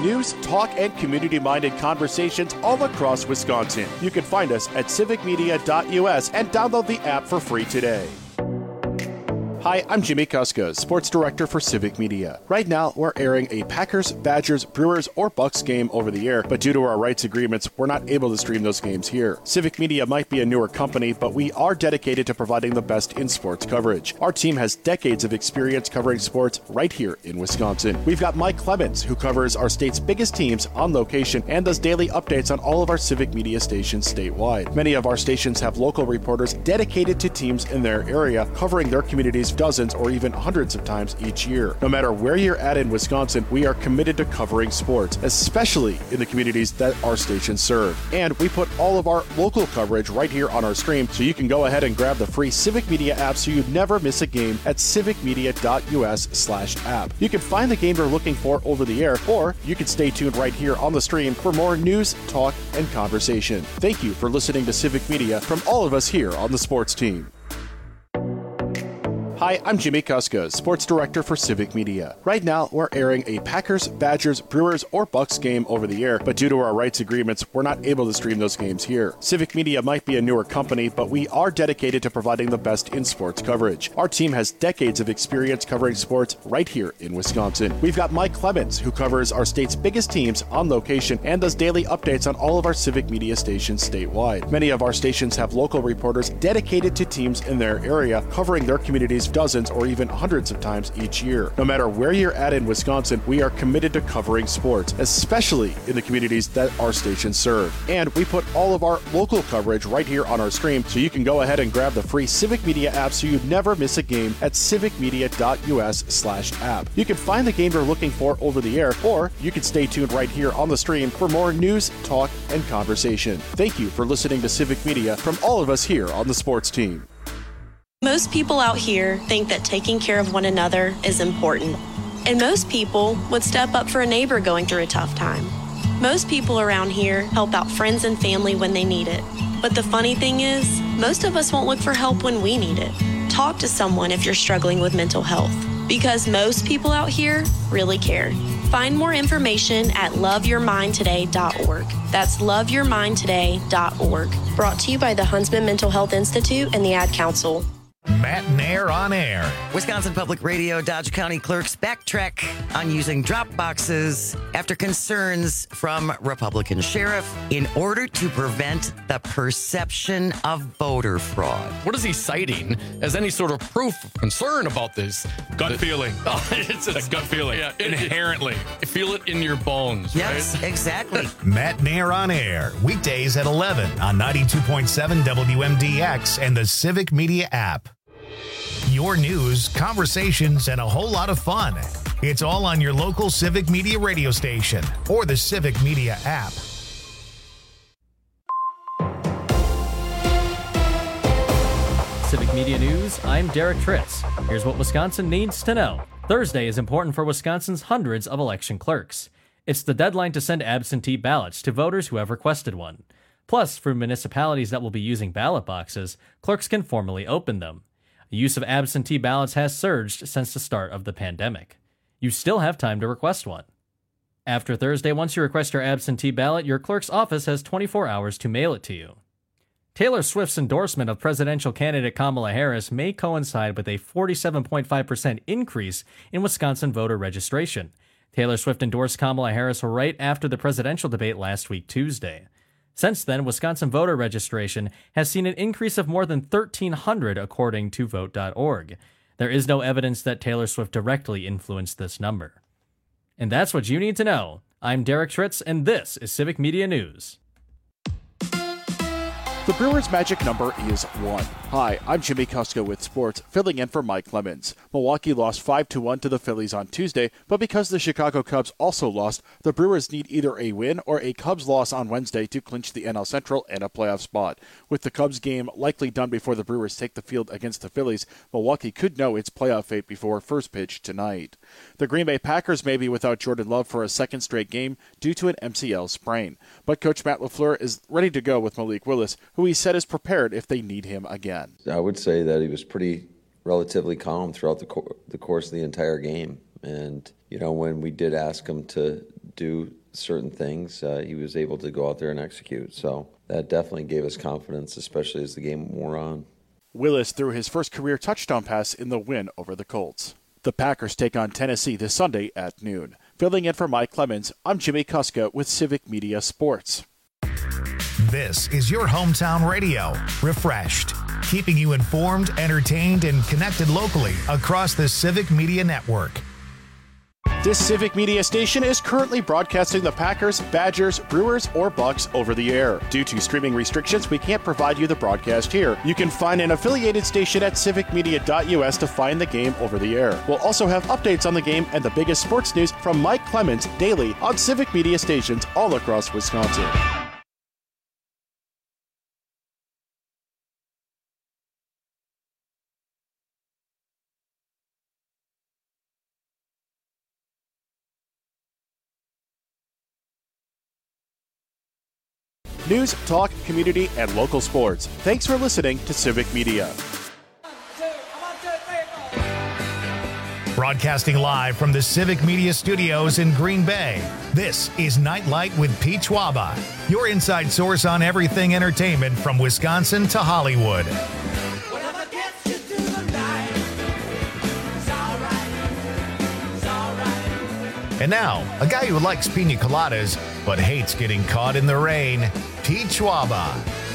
news, talk, and community-minded conversations all across Wisconsin. You can find us at civicmedia.us and download the app for free today. Hi, I'm Jimmy Kuska, Sports Director for Civic Media. Right now, we're airing a Packers, Badgers, Brewers, or Bucks game over the air, but due to our rights agreements, we're not able to stream those games here. Civic Media might be a newer company, but we are dedicated to providing the best in sports coverage. Our team has decades of experience covering sports right here in Wisconsin. We've got Mike Clemens, who covers our state's biggest teams on location and does daily updates on all of our Civic Media stations statewide. Many of our stations have local reporters dedicated to teams in their area, covering their communities dozens or even hundreds of times each year. No matter where you're at in Wisconsin, we are committed to covering sports, especially in the communities that our stations serve. And we put all of our local coverage right here on our stream, so you can go ahead and grab the free Civic Media app so you never miss a game at civicmedia.us/app. You can find the game you're looking for over the air, or you can stay tuned right here on the stream for more news, talk, and conversation. Thank you for listening to Civic Media from all of us here on the sports team. Hi, I'm Jimmy Kuska, Sports Director for Civic Media. Right now, we're airing a Packers, Badgers, Brewers, or Bucks game over the air, but due to our rights agreements, we're not able to stream those games here. Civic Media might be a newer company, but we are dedicated to providing the best in sports coverage. Our team has decades of experience covering sports right here in Wisconsin. We've got Mike Clemens, who covers our state's biggest teams on location and does daily updates on all of our Civic Media stations statewide. Many of our stations have local reporters dedicated to teams in their area, covering their communities dozens or even hundreds of times each year. No matter where you're at in Wisconsin, we are committed to covering sports, especially in the communities that our stations serve. And we put all of our local coverage right here on our stream, so you can go ahead and grab the free Civic Media app so you never miss a game at civicmedia.us/app. You can find the game you're looking for over the air, or you can stay tuned right here on the stream for more news, talk, and conversation. Thank you for listening to Civic Media from all of us here on the sports team. Most people out here think that taking care of one another is important. And most people would step up for a neighbor going through a tough time. Most people around here help out friends and family when they need it. But the funny thing is, most of us won't look for help when we need it. Talk to someone if you're struggling with mental health, because most people out here really care. Find more information at loveyourmindtoday.org. That's loveyourmindtoday.org. Brought to you by the Huntsman Mental Health Institute and the Ad Council. Matt Nair on air. Wisconsin Public Radio Dodge County clerks backtrack on using drop boxes after concerns from Republican sheriff in order to prevent the perception of voter fraud. What is he citing as any sort of proof of concern about this? Gut feeling. Oh, it's a gut feeling. Yeah, inherently. Feel it in your bones, yes, right? Exactly. Matt Nair on air. Weekdays at 11 on 92.7 WMDX and the Civic Media app. Your news, conversations, and a whole lot of fun. It's all on your local Civic Media radio station or the Civic Media app. Civic Media News, I'm Derek Tritz. Here's what Wisconsin needs to know. Thursday is important for Wisconsin's hundreds of election clerks. It's the deadline to send absentee ballots to voters who have requested one. Plus, for municipalities that will be using ballot boxes, clerks can formally open them. The use of absentee ballots has surged since the start of the pandemic. You still have time to request one. After Thursday, once you request your absentee ballot, your clerk's office has 24 hours to mail it to you. Taylor Swift's endorsement of presidential candidate Kamala Harris may coincide with a 47.5% increase in Wisconsin voter registration. Taylor Swift endorsed Kamala Harris right after the presidential debate last week, Tuesday. Since then, Wisconsin voter registration has seen an increase of more than 1,300 according to Vote.org. There is no evidence that Taylor Swift directly influenced this number. And that's what you need to know. I'm Derek Tritz, and this is Civic Media News. The Brewers' magic number is 1. Hi, I'm Jimmy Kuska with sports, filling in for Mike Clemens. Milwaukee lost 5-1 to the Phillies on Tuesday, but because the Chicago Cubs also lost, the Brewers need either a win or a Cubs loss on Wednesday to clinch the NL Central and a playoff spot. With the Cubs game likely done before the Brewers take the field against the Phillies, Milwaukee could know its playoff fate before first pitch tonight. The Green Bay Packers may be without Jordan Love for a second straight game due to an MCL sprain, but Coach Matt LaFleur is ready to go with Malik Willis, who he said is prepared if they need him again. I would say that he was pretty relatively calm throughout the course of the entire game. And, when we did ask him to do certain things, he was able to go out there and execute. So that definitely gave us confidence, especially as the game wore on. Willis threw his first career touchdown pass in the win over the Colts. The Packers take on Tennessee this Sunday at noon. Filling in for Mike Clemens, I'm Jimmy Kuska with Civic Media Sports. This is your hometown radio, Refreshed, keeping you informed, entertained, and connected locally across the Civic Media Network. This Civic Media station is currently broadcasting the Packers, Badgers, Brewers, or Bucks over the air. Due to streaming restrictions, we can't provide you the broadcast here. You can find an affiliated station at civicmedia.us to find the game over the air. We'll also have updates on the game and the biggest sports news from Mike Clemens daily on Civic Media stations all across Wisconsin. News, talk, community, and local sports. Thanks for listening to Civic Media. Broadcasting live from the Civic Media Studios in Green Bay, this is Nightlight with Pete Schwaba, your inside source on everything entertainment from Wisconsin to Hollywood. And now, a guy who likes pina coladas but hates getting caught in the rain, Pete Schwaba.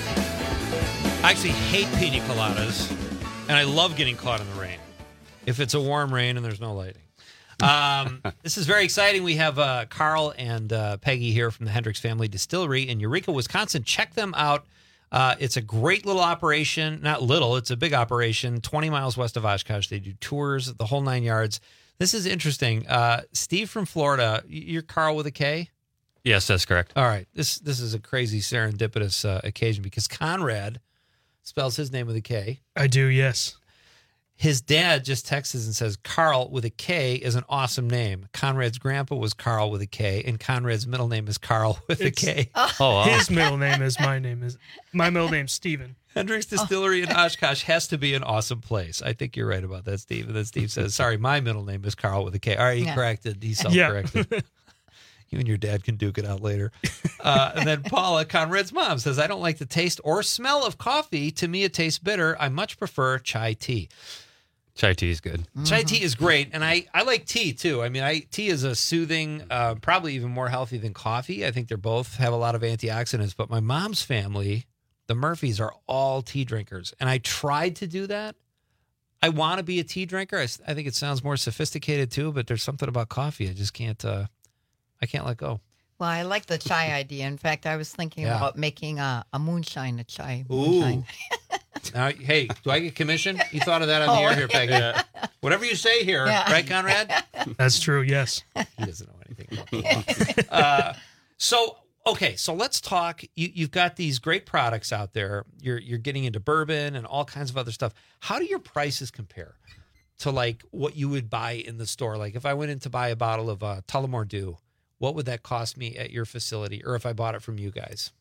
I actually hate pina coladas, and I love getting caught in the rain. If it's a warm rain and there's no lighting. This is very exciting. We have Carl and Peggy here from the Hendricks Family Distillery in Eureka, Wisconsin. Check them out. It's a great little operation. Not little, it's a big operation, 20 miles west of Oshkosh. They do tours, the whole 9 yards. This is interesting. Steve from Florida, you're Carl with a K? Yes, that's correct. All right. This is a crazy serendipitous occasion because Conrad spells his name with a K. I do, yes. His dad just texts and says, Carl with a K is an awesome name. Conrad's grandpa was Carl with a K, and Conrad's middle name is Carl with a K. Oh, wow. His middle name is my name. My middle name's Steven. Hendricks Distillery in Oshkosh has to be an awesome place. I think you're right about that, Steve. And then Steve says, sorry, my middle name is Carl with a K. All right, he corrected. He self-corrected. Yeah. You and your dad can duke it out later. And then Paula, Conrad's mom, says, I don't like the taste or smell of coffee. To me, it tastes bitter. I much prefer chai tea. Chai tea is good. Mm-hmm. Chai tea is great. And I like tea, too. I mean, tea is a soothing, probably even more healthy than coffee. I think they both have a lot of antioxidants. But my mom's family, the Murphys, are all tea drinkers. And I tried to do that. I want to be a tea drinker. I think it sounds more sophisticated, too. But there's something about coffee. I just can't... I can't let go. Well, I like the chai idea. In fact, I was thinking about making a moonshine, a chai moonshine. Now, hey, do I get commission? You thought of that on the air here, Peggy. Yeah. Whatever you say here, right, Conrad? That's true, yes. He doesn't know anything about that. So let's talk. You've got these great products out there. You're getting into bourbon and all kinds of other stuff. How do your prices compare to like what you would buy in the store? Like if I went in to buy a bottle of Tullamore Dew, what would that cost me at your facility, or if I bought it from you guys?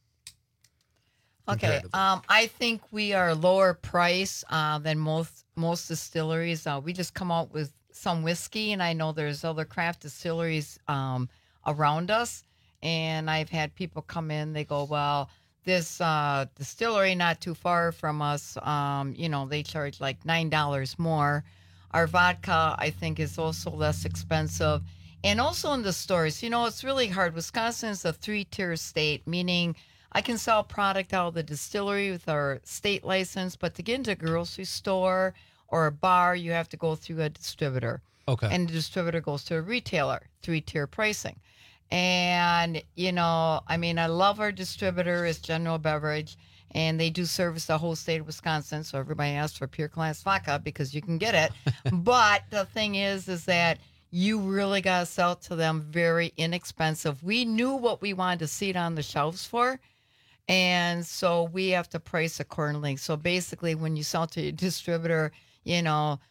Okay, I think we are lower price than most distilleries. We just come out with some whiskey, and I know there's other craft distilleries around us. And I've had people come in, they go, well, this distillery not too far from us, they charge like $9 more. Our vodka, I think, is also less expensive. And also in the stores, it's really hard. Wisconsin is a 3-tier state, meaning I can sell product out of the distillery with our state license, but to get into a grocery store or a bar, you have to go through a distributor. Okay. And the distributor goes to a retailer, 3-tier pricing. And, I love our distributor. It's General Beverage, and they do service the whole state of Wisconsin. So everybody asks for Pure Class vodka because you can get it. But the thing is that you really got to sell to them very inexpensive. We knew what we wanted to see it on the shelves for, and so we have to price accordingly. So basically, when you sell to your distributor, the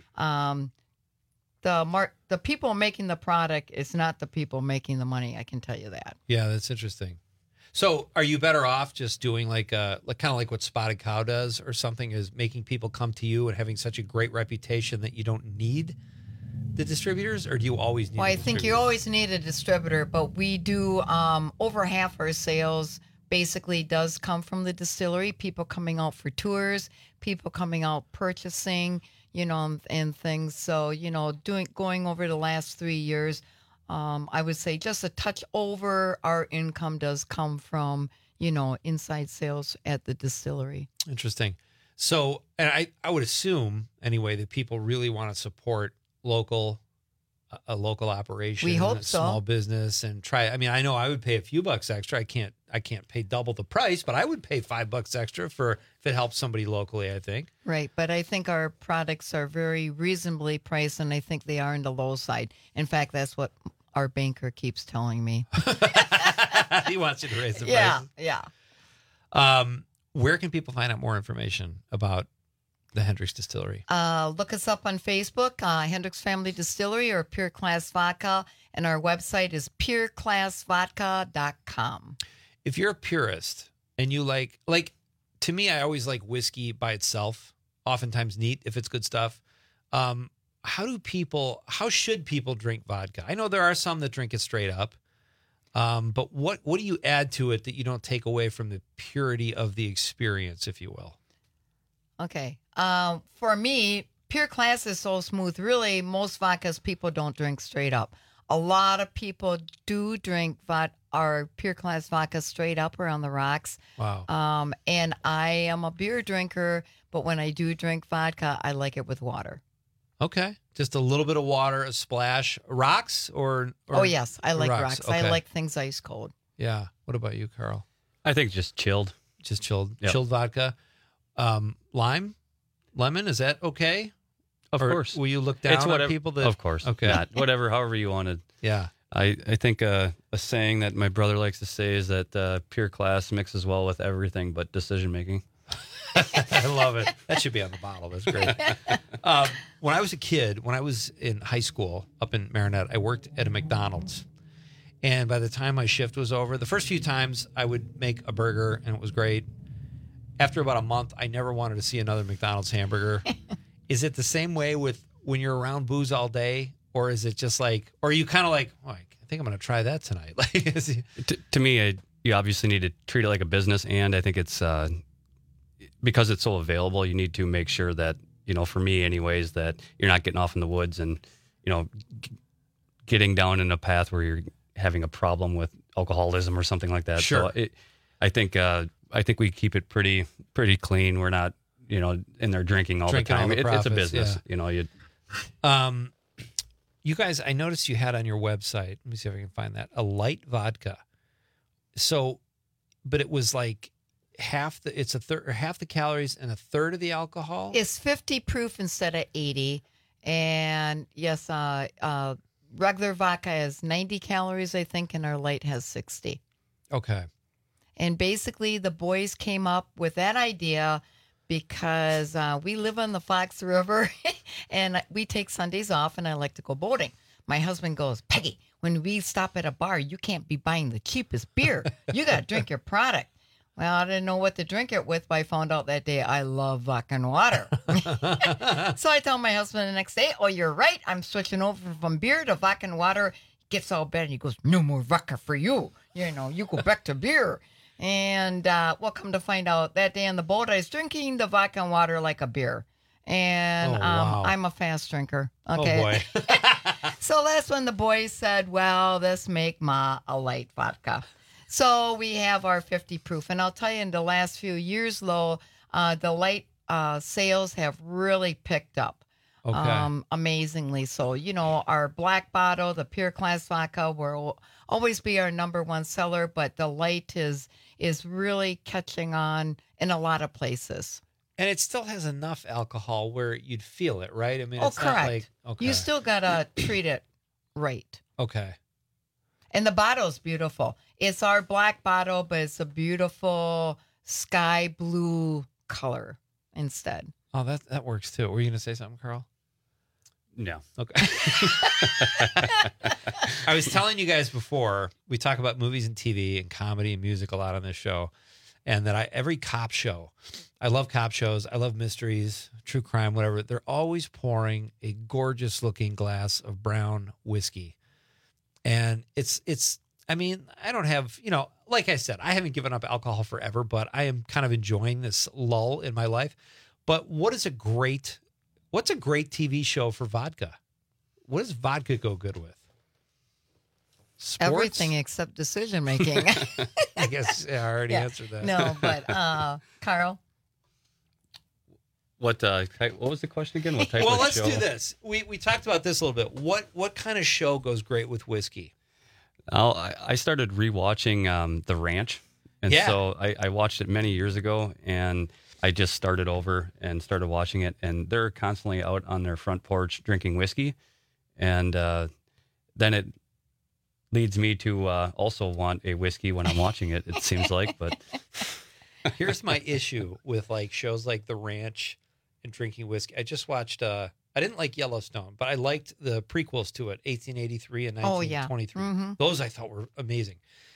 people making the product is not the people making the money. I can tell you that. Yeah, that's interesting. So are you better off just doing like kind of like what Spotted Cow does or something, is making people come to you and having such a great reputation that you don't need the distributors, or do you always need? Well, I think you always need a distributor, but we do over half our sales basically does come from the distillery. People coming out for tours, people coming out purchasing, and things. So going over the last 3 years, I would say just a touch over our income does come from inside sales at the distillery. Interesting. So, and I would assume anyway that people really want to support a local operation. We hope a so. Small business and try. I mean, I know I would pay a few bucks extra. I can't pay double the price, but I would pay $5 extra if it helps somebody locally, I think. Right. But I think our products are very reasonably priced, and I think they are on the low side. In fact, that's what our banker keeps telling me. He wants you to raise the price. Yeah. Where can people find out more information about the Hendricks Distillery? Look us up on Facebook, Hendricks Family Distillery or Pure Class Vodka, and our website is pureclassvodka.com. If you're a purist and you like to me, I always like whiskey by itself, oftentimes neat if it's good stuff. How should people drink vodka? I know there are some that drink it straight up. But what do you add to it that you don't take away from the purity of the experience, if you will? Okay. For me, Pure Class is so smooth. Really, most vodkas people don't drink straight up. A lot of people do drink our Pure Class vodka straight up or on the rocks. Wow. And I am a beer drinker, but when I do drink vodka, I like it with water. Okay. Just a little bit of water, a splash. Rocks or oh, yes. I like rocks. Okay. I like things ice cold. Yeah. What about you, Carl? I think just chilled. Just chilled. Yep. Chilled vodka. Lime? Lemon? Is that okay? Of course. Will you look down on people that... Of course. Okay. Not whatever, however you wanted. Yeah. I think a saying that my brother likes to say is that Pure Class mixes well with everything but decision making. I love it. That should be on the bottle. That's great. When I was a kid, when I was in high school up in Marinette, I worked at a McDonald's. And by the time my shift was over, the first few times I would make a burger and it was great. After about a month, I never wanted to see another McDonald's hamburger. Is it the same way with when you're around booze all day? Or is it just like, or are you kind of like, oh, I think I'm going to try that tonight? To me, you obviously need to treat it like a business. And I think it's, because it's so available, you need to make sure that, for me anyways, that you're not getting off in the woods and, getting down in a path where you're having a problem with alcoholism or something like that. Sure. So I think we keep it pretty clean. We're not, in there drinking all the time. It's a business, yeah. You guys, I noticed you had on your website, let me see if I can find that, a light vodka. So, but it was like half the calories and a third of the alcohol? It's 50 proof instead of 80. And yes, regular vodka has 90 calories, I think, and our light has 60. Okay. And basically, the boys came up with that idea because we live on the Fox River and we take Sundays off and I like to go boating. My husband goes, Peggy, when we stop at a bar, you can't be buying the cheapest beer. You got to drink your product. Well, I didn't know what to drink it with, but I found out that day I love vodka and water. So I tell my husband the next day, oh, you're right. I'm switching over from beer to vodka and water. He gets all bad and he goes, no more vodka for you. You go back to beer. And we'll come to find out that day on the boat, I was drinking the vodka and water like a beer. And wow. I'm a fast drinker. Okay. Oh, boy. So that's when the boys said, well, let's make Ma a light vodka. So we have our 50 proof. And I'll tell you, in the last few years, the light sales have really picked up. Okay. Amazingly so. Our black bottle, the Pure Class vodka, will always be our number one seller, but the light is really catching on in a lot of places. And it still has enough alcohol where you'd feel it, right? I mean, it's correct. not like, okay. You still got to treat it right. Okay. And the bottle's beautiful. It's our black bottle, but it's a beautiful sky blue color instead. Oh, that works too. Were you going to say something, Carl? No. Okay. I was telling you guys before, we talk about movies and TV and comedy and music a lot on this show. and that every cop show, I love cop shows, I love mysteries, true crime, whatever. They're always pouring a gorgeous looking glass of brown whiskey. And I mean, I don't have, like I said, I haven't given up alcohol forever, but I am kind of enjoying this lull in my life. But what's a great TV show for vodka? What does vodka go good with? Sports? Everything except decision making. I guess I already answered that. No, but Carl? What was the question again? What type well, of let's show? do this. We talked about this a little bit. What kind of show goes great with whiskey? I started rewatching The Ranch, and so I watched it many years ago, and I just started over and started watching it, and they're constantly out on their front porch drinking whiskey, and then it leads me to also want a whiskey when I'm watching it. It seems like, but here's my issue with like shows like The Ranch and drinking whiskey. I just watched. I didn't like Yellowstone, but I liked the prequels to it, 1883 and 1923. Mm-hmm. Those I thought were amazing.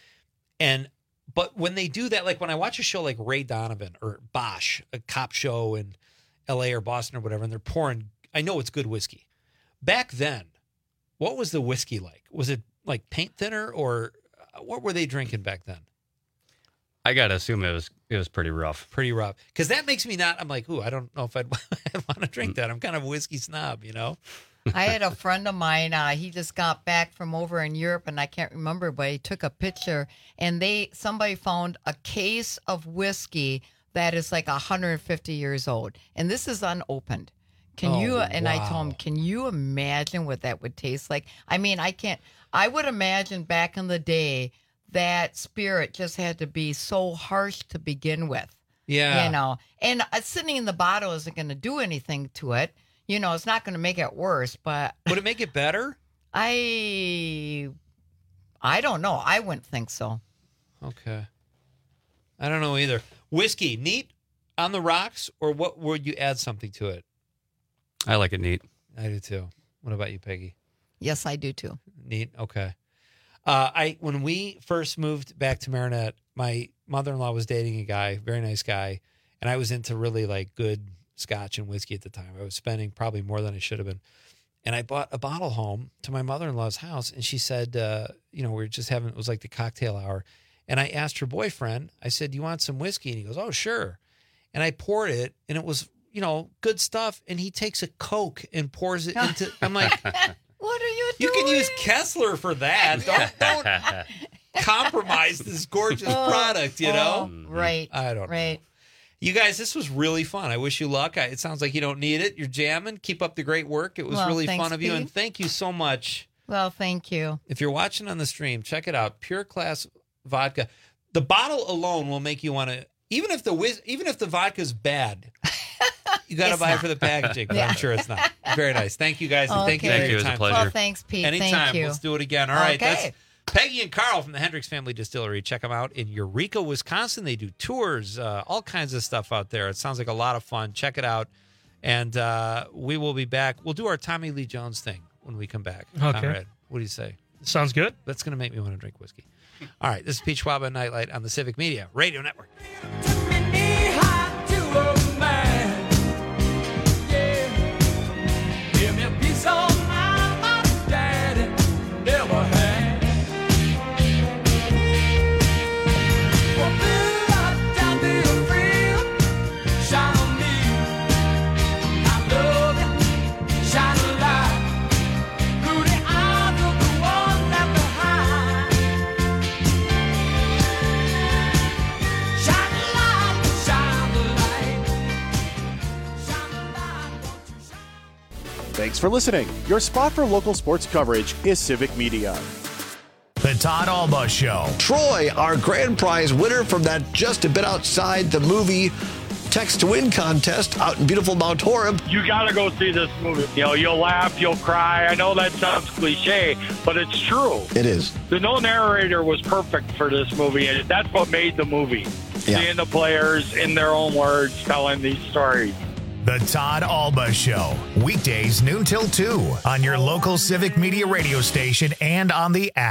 But when they do that, like when I watch a show like Ray Donovan or Bosch, a cop show in L.A. or Boston or whatever, and they're pouring, I know it's good whiskey. Back then, what was the whiskey like? Was it like paint thinner, or what were they drinking back then? I gotta assume it was pretty rough. Pretty rough. Because that makes me not, I'm like, ooh, I don't know if I'd want to drink that. I'm kind of a whiskey snob, I had a friend of mine, he just got back from over in Europe, and I can't remember, but he took a picture, and somebody found a case of whiskey that is like 150 years old, and this is unopened. I told him, can you imagine what that would taste like? I mean, I would imagine back in the day, that spirit just had to be so harsh to begin with. Yeah. And sitting in the bottle isn't going to do anything to it. It's not going to make it worse, but would it make it better? I don't know. I wouldn't think so. Okay. I don't know either. Whiskey, neat on the rocks, or what would you add something to it? I like it neat. I do too. What about you, Peggy? Yes, I do too. Neat. Okay. When we first moved back to Marinette, my mother-in-law was dating a guy, very nice guy, and I was into really like good scotch and whiskey at the time. I was spending probably more than I should have been. And I bought a bottle home to my mother-in-law's house, and she said, we were just having, it was like the cocktail hour. And I asked her boyfriend, I said, do you want some whiskey? And he goes, oh, sure. And I poured it, and it was, good stuff. And he takes a Coke and pours it into, I'm like, what are you you doing? can use Kessler for that. Don't compromise this gorgeous product, Right. I don't know. Right. You guys, this was really fun. I wish you luck. It sounds like you don't need it. You're jamming. Keep up the great work. It was really thanks, fun of you. Pete. And thank you so much. Well, thank you. If you're watching on the stream, check it out. Pure Class Vodka. The bottle alone will make you want to, even if the vodka's bad, you got to buy it for the packaging, but I'm sure it's not. Very nice. Thank you guys. And thank you for Thank you. your It was a time. pleasure. Well, thanks, Pete. Anytime. Thank you. Let's do it again. All right. Okay. That's Peggy and Carl from the Hendricks Family Distillery. Check them out in Eureka, Wisconsin. They do tours, all kinds of stuff out there. It sounds like a lot of fun. Check it out. And we will be back. We'll do our Tommy Lee Jones thing when we come back. Okay. Conrad, what do you say? Sounds good. That's going to make me want to drink whiskey. All right. This is Pete Schwab on Nightlight on the Civic Media Radio Network. Thanks for listening. Your spot for local sports coverage is Civic Media. The Todd Alba Show. Troy, our grand prize winner from that just a bit outside the movie Text to Win contest out in beautiful Mount Horeb. You got to go see this movie. You'll laugh, you'll cry. I know that sounds cliche, but it's true. It is. The no narrator was perfect for this movie, and that's what made the movie. Yeah. Seeing the players in their own words telling these stories. The Todd Alba Show. Weekdays noon till 2 on your local Civic Media radio station and on the app.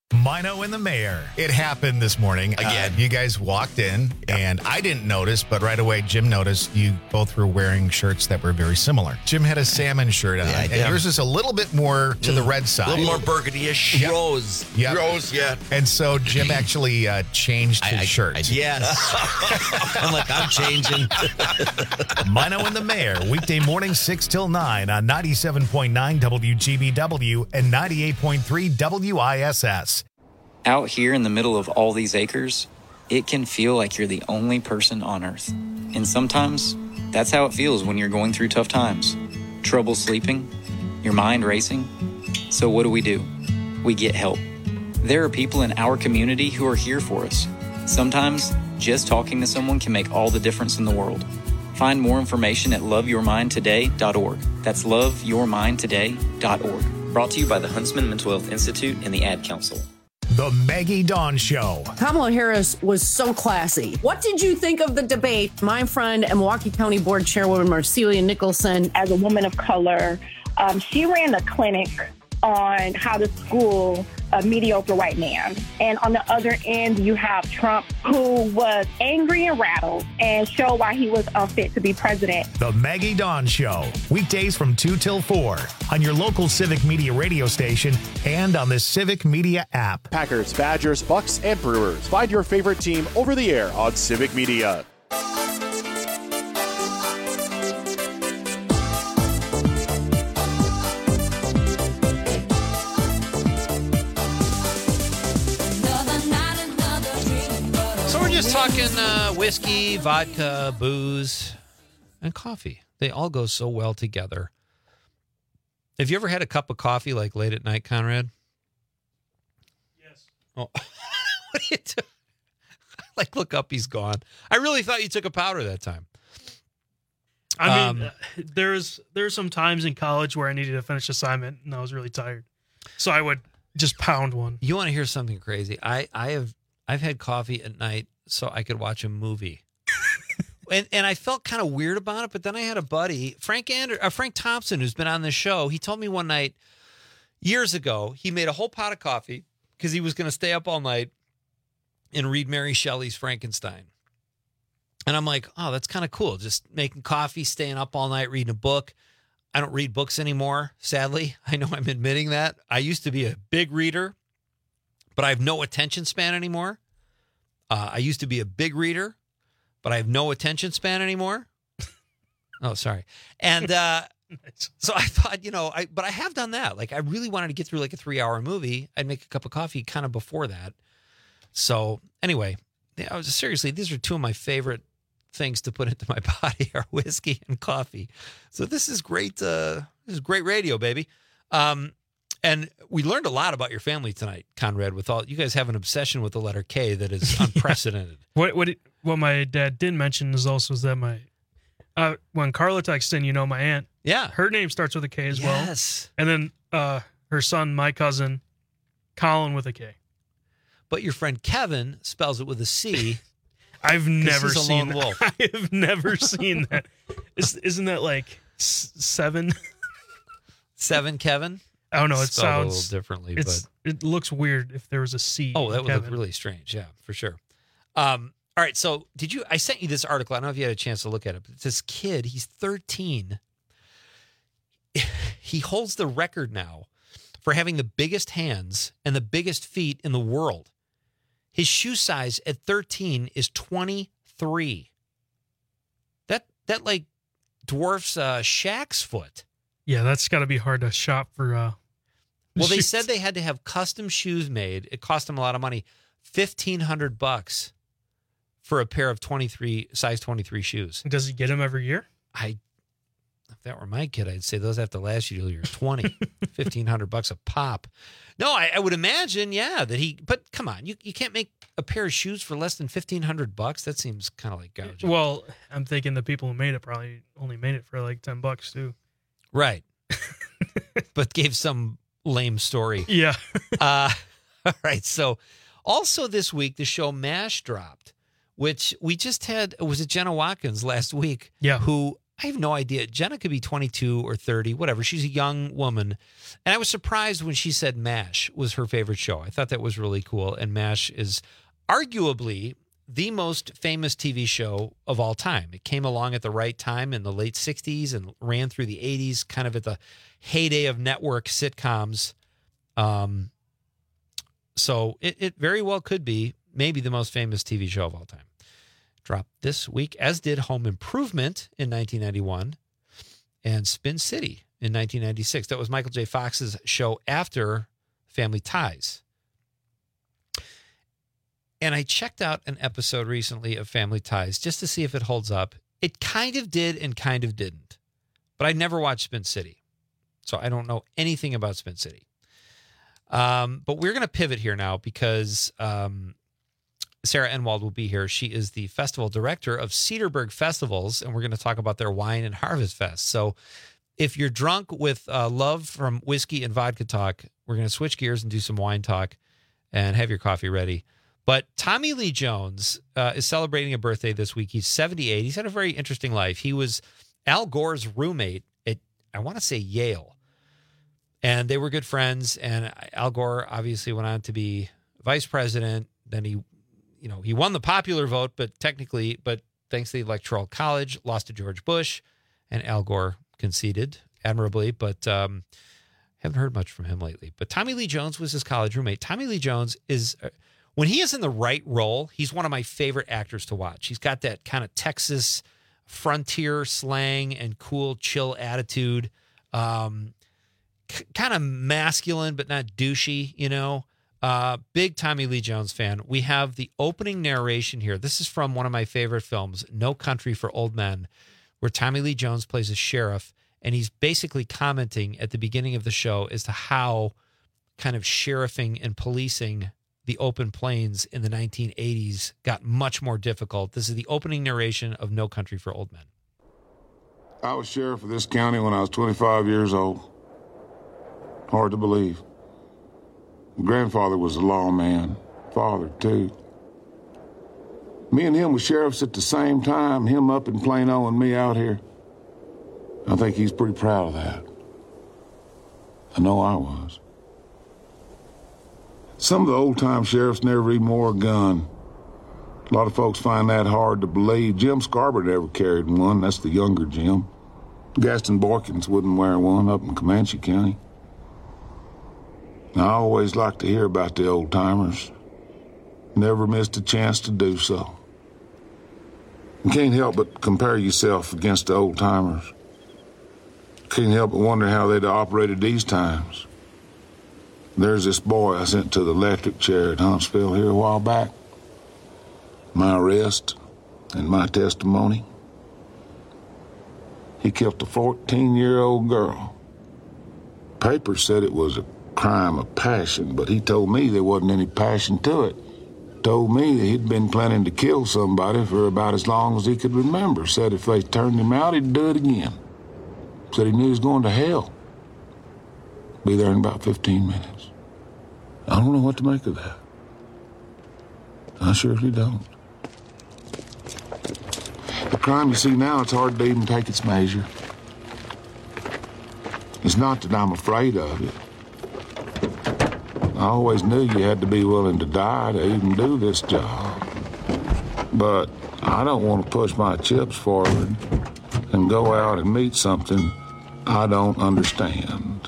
Mino and the Mayor. It happened this morning. Again, you guys walked in, and I didn't notice, but right away, Jim noticed you both were wearing shirts that were very similar. Jim had a salmon shirt on, and yours is a little bit more to the red side. A little more burgundy-ish. Yep. Rose. Yep. Rose, yeah. And so Jim actually changed his shirt. Yes. I'm like, I'm changing. Mino and the Mayor, weekday morning 6 till 9 on 97.9 WGBW and 98.3 WISS. Out here in the middle of all these acres, it can feel like you're the only person on Earth. And sometimes, that's how it feels when you're going through tough times. Trouble sleeping, your mind racing. So what do? We get help. There are people in our community who are here for us. Sometimes, just talking to someone can make all the difference in the world. Find more information at loveyourmindtoday.org. That's loveyourmindtoday.org. Brought to you by the Huntsman Mental Health Institute and the Ad Council. The Maggie Dawn Show. Kamala Harris was so classy. What did you think of the debate? My friend and Milwaukee County Board Chairwoman Marcelia Nicholson. As a woman of color, she ran a clinic on how to school a mediocre white man. And on the other end, you have Trump, who was angry and rattled and showed why he was unfit to be president. The Maggie Dawn Show, weekdays from 2 till 4 on your local Civic Media radio station and on the Civic Media app. Packers, Badgers, Bucks, and Brewers. Find your favorite team over the air on Civic Media. Talking whiskey, vodka, booze, and coffee. They all go so well together. Have you ever had a cup of coffee like late at night, Conrad? Yes. Oh, what are you doing? Like, look up, he's gone. I really thought you took a powder that time. I mean, there's some times in college where I needed to finish assignment and I was really tired, so I would just pound one. You want to hear something crazy? I've had coffee at night so I could watch a movie. and I felt kind of weird about it, but then I had a buddy, Frank Thompson, who's been on this show. He told me one night, years ago, he made a whole pot of coffee because he was going to stay up all night and read Mary Shelley's Frankenstein. And I'm like, oh, that's kind of cool. Just making coffee, staying up all night, reading a book. I don't read books anymore, sadly. I know I'm admitting that. I used to be a big reader, but I have no attention span anymore. I used to be a big reader, but I have no attention span anymore. Oh, sorry. And so I thought, but I have done that. Like, I really wanted to get through like a 3-hour movie. I'd make a cup of coffee kind of before that. So anyway, seriously, these are two of my favorite things to put into my body are whiskey and coffee. So this is great. This is great radio, baby. And we learned a lot about your family tonight, Conrad. With all you guys have an obsession with the letter K that is unprecedented. What my dad didn't mention is also that my when Carla texted in, my aunt. Yeah, her name starts with a K as well. Yes, and then her son, my cousin, Colin with a K. But your friend Kevin spells it with a C. I've never seen that. Wolf. I have never seen that. Isn't that like 7? 7 Kevin? I don't know. It sounds a little differently, but it looks weird if there was a C. Oh, that would Kevin. look really strange. Yeah, for sure. All right. So I sent you this article. I don't know if you had a chance to look at it, but this kid, he's 13. He holds the record now for having the biggest hands and the biggest feet in the world. His shoe size at 13 is 23. That like dwarfs Shaq's foot. Yeah, that's got to be hard to shop for. Well, they said they had to have custom shoes made. It cost them a lot of money, $1,500 for a pair of size 23 shoes. Does he get them every year? If that were my kid, I'd say those have to last you till you're 20. $1,500 a pop. No, I would imagine, yeah, that he. But come on, you can't make a pair of shoes for less than $1,500. That seems kind of like gouging. Well, I'm thinking the people who made it probably only made it for like $10 too. Right. But gave some lame story. Yeah. All right. So also this week, the show MASH dropped, which we just had. Was it Jenna Watkins last week? Yeah. Who I have no idea. Jenna could be 22 or 30, whatever. She's a young woman. And I was surprised when she said MASH was her favorite show. I thought that was really cool. And MASH is arguably the most famous TV show of all time. It came along at the right time in the late 60s and ran through the 80s, kind of at the heyday of network sitcoms. So it very well could be maybe the most famous TV show of all time. Dropped this week, as did Home Improvement in 1991 and Spin City in 1996. That was Michael J. Fox's show after Family Ties. And I checked out an episode recently of Family Ties just to see if it holds up. It kind of did and kind of didn't. But I never watched Spin City, so I don't know anything about Spin City. But we're going to pivot here now because Sarah Enwald will be here. She is the festival director of Cedarburg Festivals, and we're going to talk about their Wine and Harvest Fest. So if you're drunk with love from whiskey and vodka talk, we're going to switch gears and do some wine talk and have your coffee ready. But Tommy Lee Jones is celebrating a birthday this week. He's 78. He's had a very interesting life. He was Al Gore's roommate at, I want to say, Yale. And they were good friends. And Al Gore obviously went on to be vice president. Then he won the popular vote, but thanks to the Electoral College, lost to George Bush, and Al Gore conceded admirably, but haven't heard much from him lately. But Tommy Lee Jones was his college roommate. Tommy Lee Jones is, when he is in the right role, he's one of my favorite actors to watch. He's got that kind of Texas frontier slang and cool, chill attitude, kind of masculine, but not douchey, big Tommy Lee Jones fan. We have the opening narration here. This is from one of my favorite films, No Country for Old Men, where Tommy Lee Jones plays a sheriff, and he's basically commenting at the beginning of the show as to how kind of sheriffing and policing the open plains in the 1980s got much more difficult. This is the opening narration of No Country for Old Men. I was sheriff of this county when I was 25 years old. Hard to believe. Grandfather was a lawman, father too. Me and him were sheriffs at the same time, him up in Plano and me out here. I think he's pretty proud of that. I know I was. Some of the old-time sheriffs never even wore a gun. A lot of folks find that hard to believe. Jim Scarborough never carried one. That's the younger Jim. Gaston Boykins wouldn't wear one up in Comanche County. I always like to hear about the old-timers. Never missed a chance to do so. You can't help but compare yourself against the old-timers. Can't help but wonder how they'd have operated these times. There's this boy I sent to the electric chair at Huntsville here a while back. My arrest and my testimony. He killed a 14-year-old girl. Papers said it was a crime of passion, but he told me there wasn't any passion to it. Told me that he'd been planning to kill somebody for about as long as he could remember. Said if they turned him out, he'd do it again. Said he knew he was going to hell. Be there in about 15 minutes. I don't know what to make of that. I surely don't. The crime you see now, it's hard to even take its measure. It's not that I'm afraid of it. I always knew you had to be willing to die to even do this job. But I don't want to push my chips forward and go out and meet something I don't understand.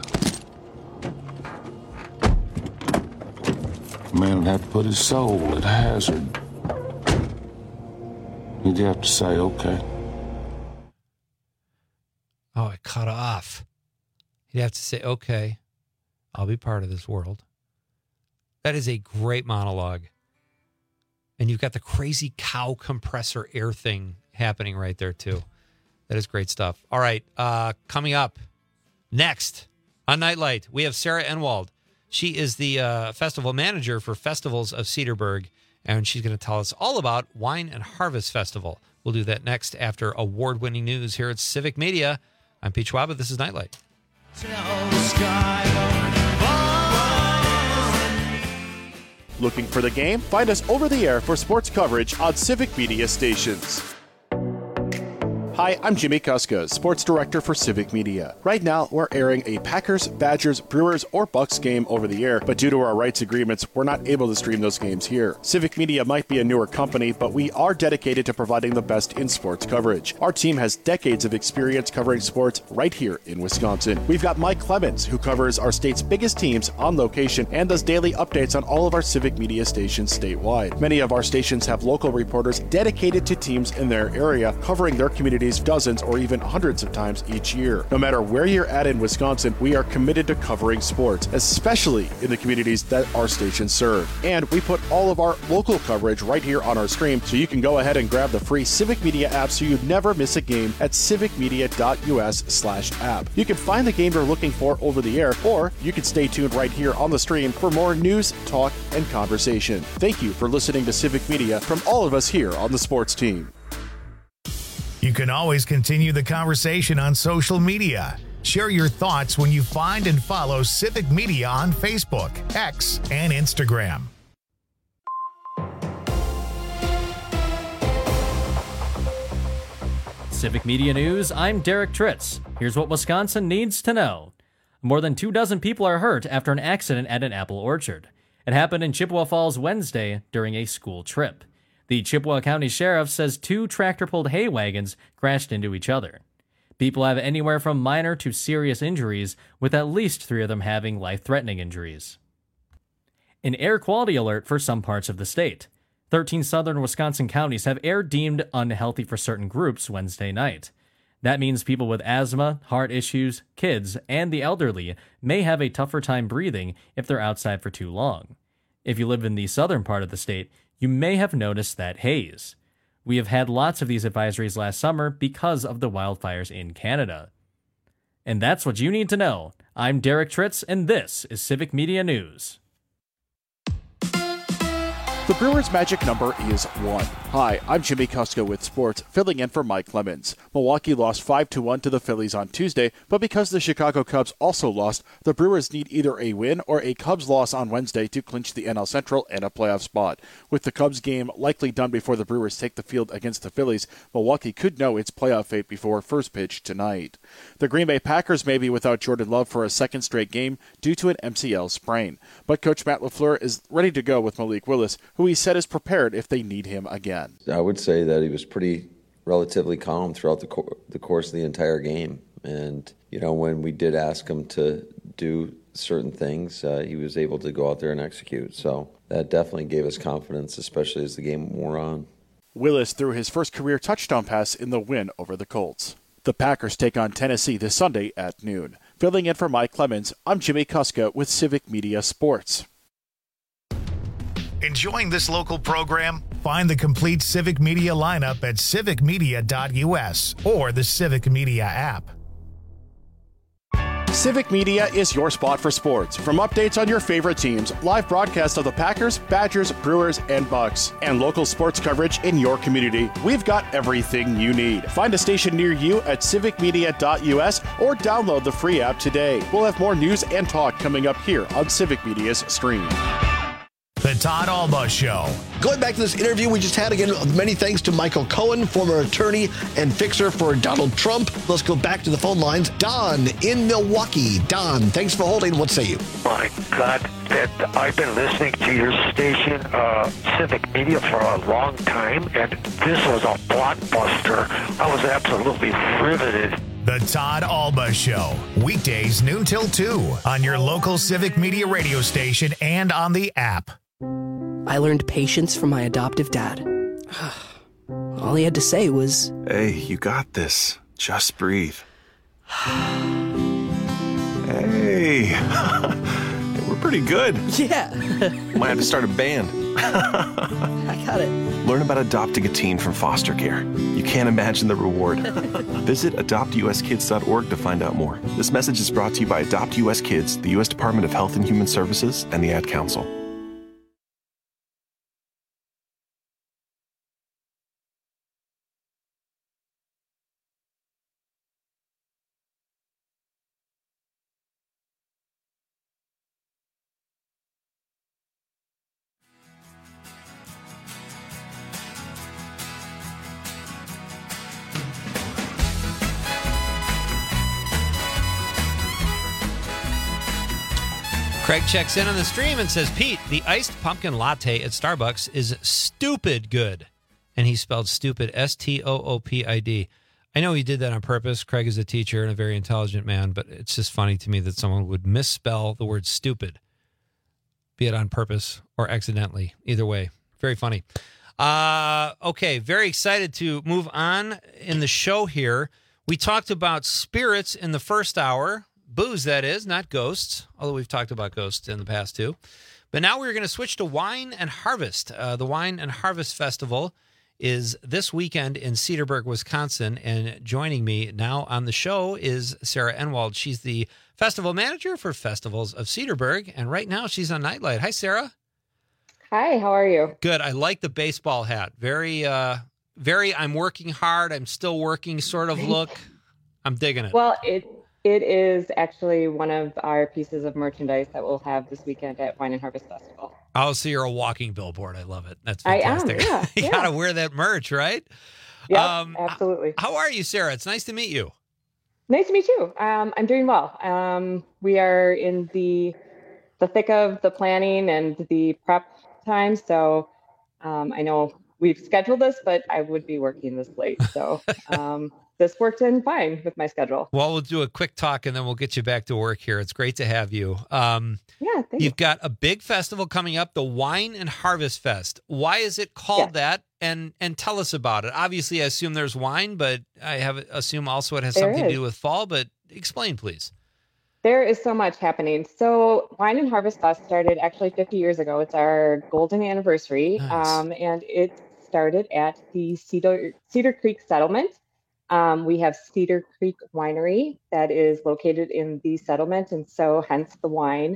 A man would have to put his soul at hazard. You'd have to say, okay. Oh, it cut off. You'd have to say, okay, I'll be part of this world. That is a great monologue. And you've got the crazy cow compressor air thing happening right there, too. That is great stuff. All right, coming up next on Nightlight, we have Sarah Enwald. She is the festival manager for Festivals of Cedarburg, and she's going to tell us all about Wine and Harvest Festival. We'll do that next after award-winning news here at Civic Media. I'm Pete Schwab. This is Nightlight. Looking for the game? Find us over the air for sports coverage on Civic Media stations. Hi, I'm Jimmy Kuska, Sports Director for Civic Media. Right now, we're airing a Packers, Badgers, Brewers, or Bucks game over the air, but due to our rights agreements, we're not able to stream those games here. Civic Media might be a newer company, but we are dedicated to providing the best in sports coverage. Our team has decades of experience covering sports right here in Wisconsin. We've got Mike Clemens, who covers our state's biggest teams on location and does daily updates on all of our Civic Media stations statewide. Many of our stations have local reporters dedicated to teams in their area, covering their communities dozens or even hundreds of times each year. No matter where you're at in Wisconsin, we are committed to covering sports, especially in the communities that our stations serve. And we put all of our local coverage right here on our stream, so you can go ahead and grab the free Civic Media app so you never miss a game at civicmedia.us/app. You can find the game you're looking for over the air, or you can stay tuned right here on the stream for more news, talk, and conversation. Thank you for listening to Civic Media from all of us here on the sports team. You can always continue the conversation on social media. Share your thoughts when you find and follow Civic Media on Facebook, X, and Instagram. Civic Media News, I'm Derek Tritz. Here's what Wisconsin needs to know. More than 24 people are hurt after an accident at an apple orchard. It happened in Chippewa Falls Wednesday during a school trip. The Chippewa County Sheriff says 2 tractor-pulled hay wagons crashed into each other. People have anywhere from minor to serious injuries, with at least 3 of them having life-threatening injuries. An air quality alert for some parts of the state. 13 southern Wisconsin counties have air deemed unhealthy for certain groups Wednesday night. That means people with asthma, heart issues, kids, and the elderly may have a tougher time breathing if they're outside for too long. If you live in the southern part of the state, you may have noticed that haze. We have had lots of these advisories last summer because of the wildfires in Canada. And that's what you need to know. I'm Derek Tritz, and this is Civic Media News. The Brewers' magic number is 1. Hi, I'm Jimmy Kuska with sports, filling in for Mike Clemens. Milwaukee lost 5-1 to the Phillies on Tuesday, but because the Chicago Cubs also lost, the Brewers need either a win or a Cubs loss on Wednesday to clinch the NL Central and a playoff spot. With the Cubs game likely done before the Brewers take the field against the Phillies, Milwaukee could know its playoff fate before first pitch tonight. The Green Bay Packers may be without Jordan Love for a second straight game due to an MCL sprain, but Coach Matt LaFleur is ready to go with Malik Willis, who he said is prepared if they need him again. I would say that he was relatively calm throughout the course of the entire game. And, when we did ask him to do certain things, he was able to go out there and execute. So that definitely gave us confidence, especially as the game wore on. Willis threw his first career touchdown pass in the win over the Colts. The Packers take on Tennessee this Sunday at noon. Filling in for Mike Clemens, I'm Jimmy Kuska with Civic Media Sports. Enjoying this local program? Find the complete Civic Media lineup at civicmedia.us or the Civic Media app. Civic Media is your spot for sports. From updates on your favorite teams, live broadcasts of the Packers, Badgers, Brewers, and Bucks, and local sports coverage in your community, we've got everything you need. Find a station near you at civicmedia.us or download the free app today. We'll have more news and talk coming up here on Civic Media's stream. The Todd Alba Show. Going back to this interview we just had, again, many thanks to Michael Cohen, former attorney and fixer for Donald Trump. Let's go back to the phone lines. Don in Milwaukee. Don, thanks for holding. What say you? My God, I've been listening to your station, Civic Media, for a long time, and this was a blockbuster. I was absolutely riveted. The Todd Alba Show. Weekdays noon till 2 on your local Civic Media radio station and on the app. I learned patience from my adoptive dad. All he had to say was, "Hey, you got this. Just breathe." Hey, we're pretty good. Yeah. Might have to start a band. I got it. Learn about adopting a teen from foster care. You can't imagine the reward. Visit adoptuskids.org to find out more. This message is brought to you by Adopt US Kids, the U.S. Department of Health and Human Services, and the Ad Council. Craig checks in on the stream and says, Pete, the iced pumpkin latte at Starbucks is stupid good. And he spelled stupid, S-T-O-O-P-I-D. I know he did that on purpose. Craig is a teacher and a very intelligent man, but it's just funny to me that someone would misspell the word stupid, be it on purpose or accidentally. Either way, very funny. Okay, very excited to move on in the show here. We talked about spirits in the first hour. Booze, that is, not ghosts, although we've talked about ghosts in the past too. But now we're going to switch to Wine and Harvest. The Wine and Harvest Festival is this weekend in Cedarburg, Wisconsin. And joining me now on the show is Sarah Enwald. She's the festival manager for Festivals of Cedarburg. And right now she's on Nightlight. Hi, Sarah. Hi, how are you? Good. I like the baseball hat. Very, I'm working hard. I'm still working sort of look. I'm digging it. Well, it is actually one of our pieces of merchandise that we'll have this weekend at Wine and Harvest Festival. Oh, so you're a walking billboard. I love it. That's fantastic. I am, yeah. You got to wear that merch, right? Yeah, absolutely. How are you, Sarah? It's nice to meet you. Nice to meet you. I'm doing well. We are in the thick of the planning and the prep time. So I know we've scheduled this, but I would be working this late. So this worked in fine with my schedule. Well, we'll do a quick talk and then we'll get you back to work here. It's great to have you. Yeah, thank you. You've got a big festival coming up, the Wine and Harvest Fest. Why is it called that? And tell us about it. Obviously, I assume there's wine, but I assume also it has something to do with fall. But explain, please. There is so much happening. So Wine and Harvest Fest started actually 50 years ago. It's our golden anniversary. Nice. And it started at the Cedar Creek settlement. We have Cedar Creek Winery that is located in the settlement, and so hence the wine.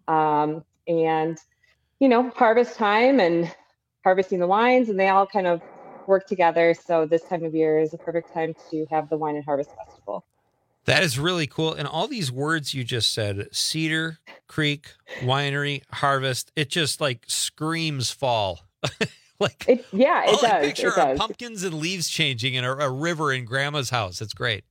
And, harvest time and harvesting the wines, and they all kind of work together. So this time of year is a perfect time to have the Wine and Harvest Festival. That is really cool. And all these words you just said, Cedar Creek Winery, Harvest, it just like screams fall. It does. I picture it are does. pumpkins and leaves changing in a river in Grandma's house. It's great.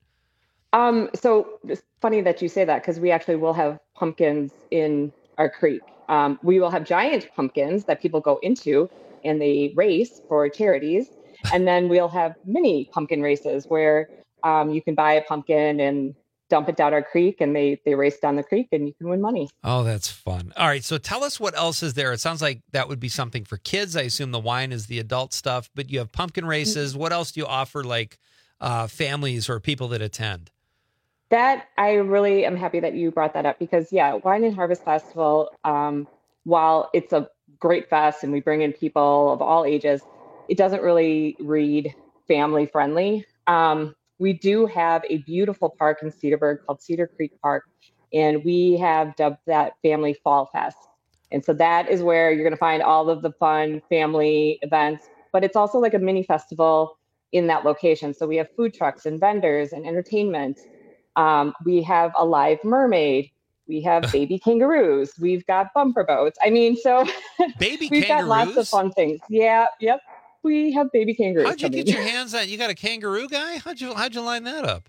So it's funny that you say that, because we actually will have pumpkins in our creek. We will have giant pumpkins that people go into and they race for charities. And then we'll have mini pumpkin races where you can buy a pumpkin and dump it down our creek, and they race down the creek and you can win money. Oh, that's fun. All right. So tell us what else is there. It sounds like that would be something for kids. I assume the wine is the adult stuff, but you have pumpkin races. What else do you offer, like families or people that attend? That I really am happy that you brought that up, because Wine and Harvest Festival, while it's a great fest and we bring in people of all ages, it doesn't really read family friendly. We do have a beautiful park in Cedarburg called Cedar Creek Park, and we have dubbed that Family Fall Fest. And so that is where you're going to find all of the fun family events, but it's also like a mini festival in that location. So we have food trucks and vendors and entertainment. We have a live mermaid. We have baby kangaroos. We've got bumper boats. So we've got lots of fun things. Yeah. Yep. We have baby kangaroos. How'd you get your hands on? You got a kangaroo guy? How'd you line that up?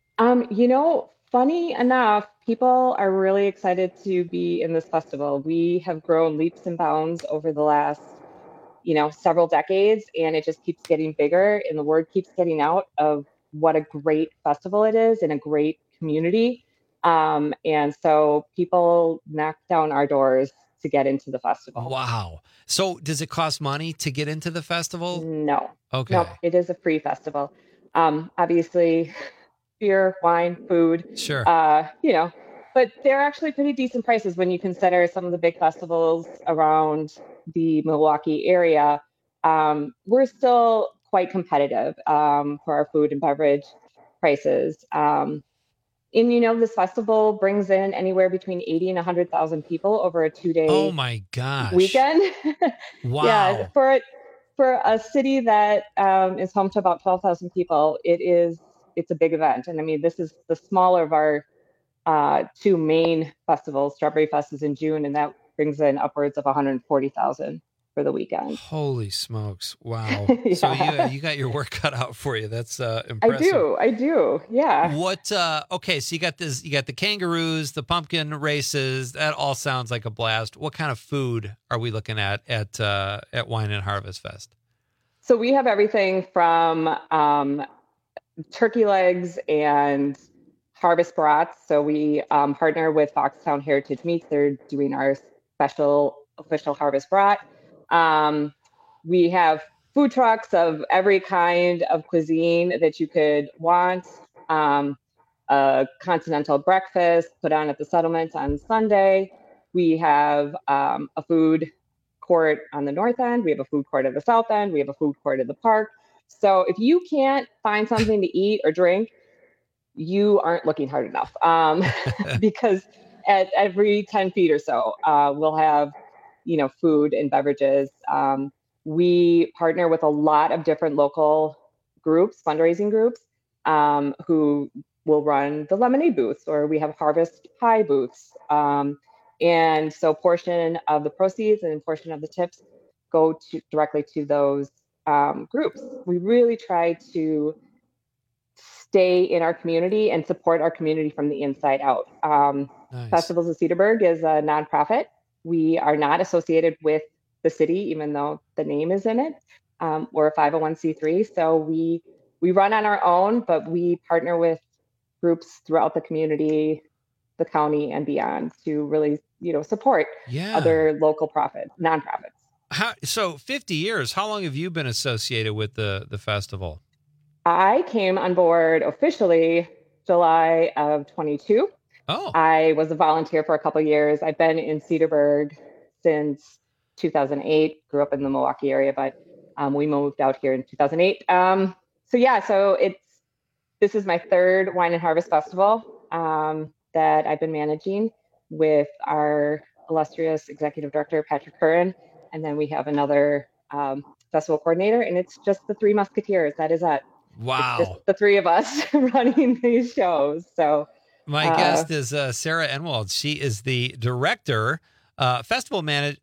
Funny enough, people are really excited to be in this festival. We have grown leaps and bounds over the last, several decades, and it just keeps getting bigger, and the word keeps getting out of what a great festival it is and a great community. And so people knock down our doors to get into the festival. Wow. So does it cost money to get into the festival? No. Okay. No, it is a free festival. Obviously, beer, wine, food. Sure. But they're actually pretty decent prices when you consider some of the big festivals around the Milwaukee area. We're still quite competitive for our food and beverage prices. And this festival brings in anywhere between 80 and 100,000 people over a 2-day oh my gosh weekend. Wow. Yeah, for a city that is home to about 12,000 people, it's a big event. And this is the smaller of our two main festivals. Strawberry Fest is in June, and that brings in upwards of 140,000. for the weekend. Holy smokes. Wow. Yeah. So you got your work cut out for you. That's impressive. I do. Yeah. What okay, so you got the kangaroos, the pumpkin races. That all sounds like a blast. What kind of food are we looking at Wine and Harvest Fest? So we have everything from turkey legs and harvest brats. So we partner with Foxtown Heritage Meats. They're doing our special official harvest brat. We have food trucks of every kind of cuisine that you could want. A continental breakfast put on at the settlement on Sunday. We have a food court on the north end. We have a food court at the south end. We have a food court at the park. So if you can't find something to eat or drink, you aren't looking hard enough, because at every 10 feet or so, we'll have, food and beverages. We partner with a lot of different local groups, fundraising groups, who will run the lemonade booths, or we have harvest pie booths. And so portion of the proceeds and portion of the tips go directly to those groups. We really try to stay in our community and support our community from the inside out. Nice. Festivals of Cedarburg is a nonprofit. We are not associated with the city, even though the name is in it. We're a 501c3. So we run on our own, but we partner with groups throughout the community, the county, and beyond to really, support other local nonprofits. So 50 years, how long have you been associated with the festival? I came on board officially July of 22. Oh. I was a volunteer for a couple of years. I've been in Cedarburg since 2008, grew up in the Milwaukee area, but we moved out here in 2008. So this is my third Wine and Harvest Festival that I've been managing with our illustrious executive director, Patrick Curran. And then we have another festival coordinator, and it's just the Three Musketeers. That is it. Wow. It's just the three of us running these shows. So my guest is Sarah Enwald. She is the director, festival manager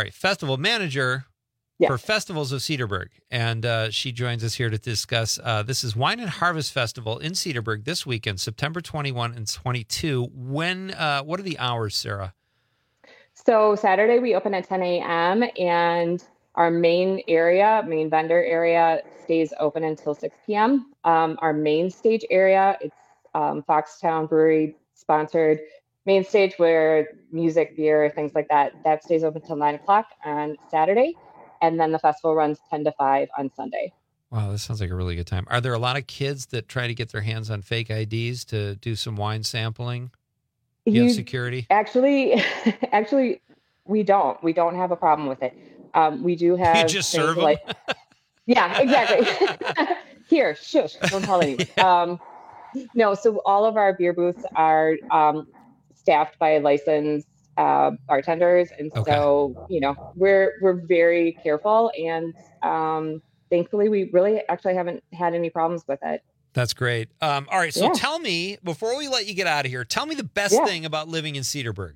for Festivals of Cedarburg. And she joins us here to discuss, this is Wine and Harvest Festival in Cedarburg this weekend, September 21 and 22. When, what are the hours, Sarah? So Saturday we open at 10 a.m. and our main vendor area stays open until 6 p.m. Our main stage area, it's Foxtown Brewery sponsored main stage where music, beer, things like that stays open until 9 o'clock on Saturday. And then the festival runs 10 to 5 on Sunday. Wow, this sounds like a really good time. Are there a lot of kids that try to get their hands on fake IDs to do some wine sampling? You have security? Actually, we don't. We don't have a problem with it. We do have. You just serve them? Yeah, exactly. Here, shush, don't tell anyone. No, so all of our beer booths are staffed by licensed bartenders, and so we're very careful, and thankfully we really actually haven't had any problems with it. That's great. All right, so tell me, before we let you get out of here, tell me the best thing about living in Cedarburg.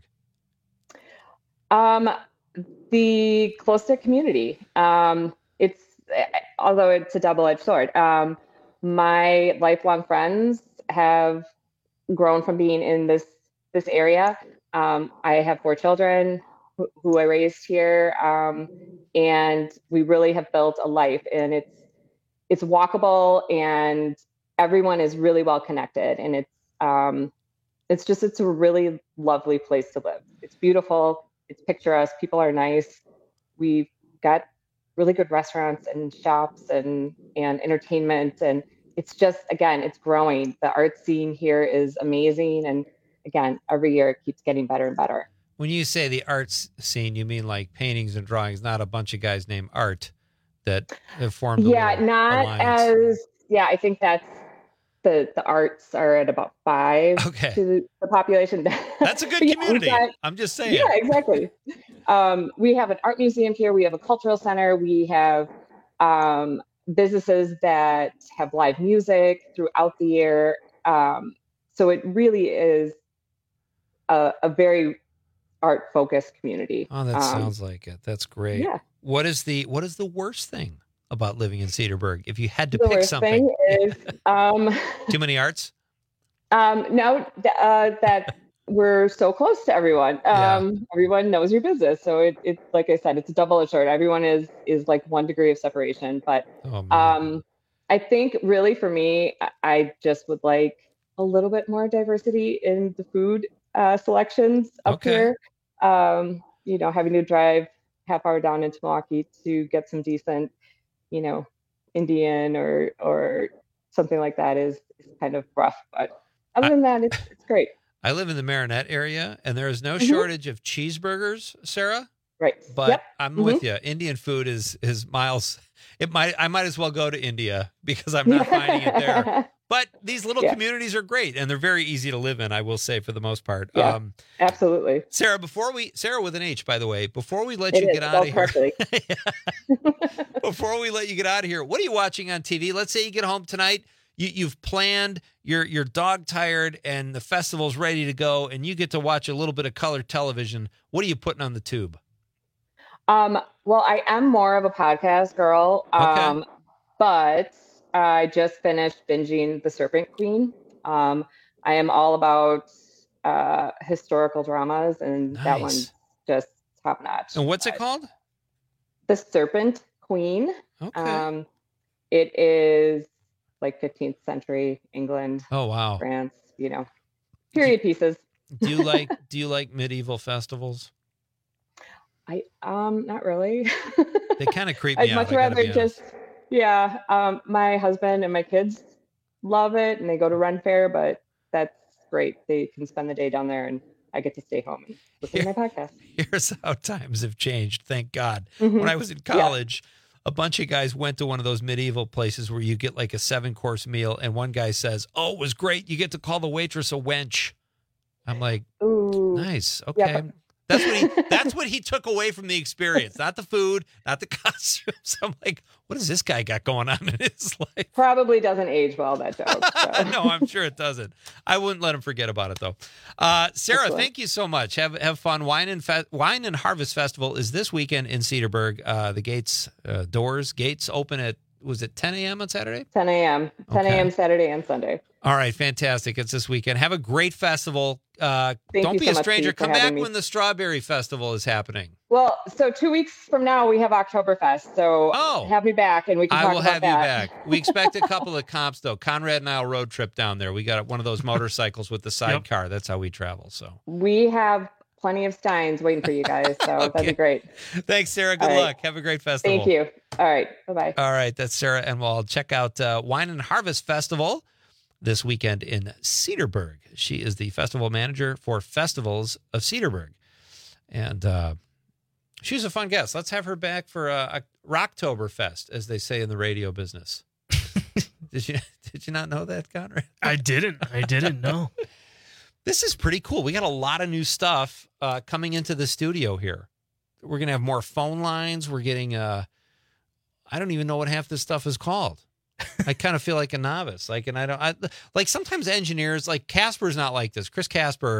The close-knit community. Although it's a double-edged sword. My lifelong friends have grown from being in this area. I have 4 children who I raised here, and we really have built a life. And it's walkable, and everyone is really well connected, and it's a really lovely place to live. It's beautiful. It's picturesque. People are nice. We've got really good restaurants and shops and entertainment. And it's just, again, it's growing. The art scene here is amazing. And again, every year it keeps getting better and better. When you say the arts scene, you mean like paintings and drawings, not a bunch of guys named Art that have formed a alliance. I think that's the arts are at about 5 to the population. That's a good community. I'm just saying. Yeah, exactly. We have an art museum here. We have a cultural center. We have businesses that have live music throughout the year. So it really is a very art-focused community. Oh, that sounds like it. That's great. Yeah. what is the worst thing about living in Cedarburg? If you had to The pick worst something, thing is too many arts. No, that we're so close to everyone. Everyone knows your business, so it's like I said, it's a double-edged sword. Everyone is like 1 degree of separation, but I think really for me, I just would like a little bit more diversity in the food selections up here. Having to drive half hour down into Milwaukee to get some decent, Indian or something like that is kind of rough, but other than that, it's great. I live in the Marinette area, and there is no shortage of cheeseburgers, Sarah. Right. But I'm with you. Indian food is miles. I might as well go to India because I'm not finding it there. But these little communities are great, and they're very easy to live in, I will say, for the most part. Yeah, absolutely. Sarah, Sarah with an H, by the way, before we let you get out of here, before we let you get out of here, what are you watching on TV? Let's say you get home tonight. You've planned, you're dog tired, and the festival's ready to go, and you get to watch a little bit of color television. What are you putting on the tube? Well, I am more of a podcast girl, but I just finished binging The Serpent Queen. I am all about historical dramas, and that one's just top notch. And what's it called? The Serpent Queen. Okay. It is like 15th century England. Oh wow. France, period pieces. Do you like medieval festivals? I not really. They kind of creep me I'd out. much rather just my husband and my kids love it and they go to Ren Fair, but that's great. They can spend the day down there and I get to stay home and listen to my podcast. Here's how times have changed, thank God. When I was in college, a bunch of guys went to one of those medieval places where you get like a 7-course meal, and one guy says, "Oh, it was great. You get to call the waitress a wench." I'm like, "Ooh, nice. Okay." Yeah, That's what he took away from the experience, not the food, not the costumes. I'm like, what does this guy got going on in his life? Probably doesn't age well, that joke. So. No, I'm sure it doesn't. I wouldn't let him forget about it, though. Sarah, thank you so much. Have fun. Wine and Harvest Festival is this weekend in Cedarburg. The gates open at, was it 10 a.m. on Saturday? 10 a.m. 10 a.m. Saturday and Sunday. All right, fantastic. It's this weekend. Have a great festival. Don't be a stranger. Come back when the Strawberry Festival is happening. Well, so 2 weeks from now, we have Oktoberfest. So have me back and we can talk about that. I will have you back. We expect a couple of comps, though. Conrad and I will road trip down there. We got one of those motorcycles with the sidecar. That's how we travel. So we have plenty of steins waiting for you guys. So that'd be great. Thanks, Sarah. Good luck. Have a great festival. Thank you. All right. Bye-bye. All right. That's Sarah Enwald. Check out Wine and Harvest Festival this weekend in Cedarburg. She is the festival manager for Festivals of Cedarburg. And she's a fun guest. Let's have her back for a Rocktoberfest, as they say in the radio business. Did you not know that, Conrad? I didn't know. This is pretty cool. We got a lot of new stuff coming into the studio here. We're going to have more phone lines. We're getting I don't even know what half this stuff is called. I kind of feel like a novice. Like sometimes engineers, like Casper's not like this. Chris Casper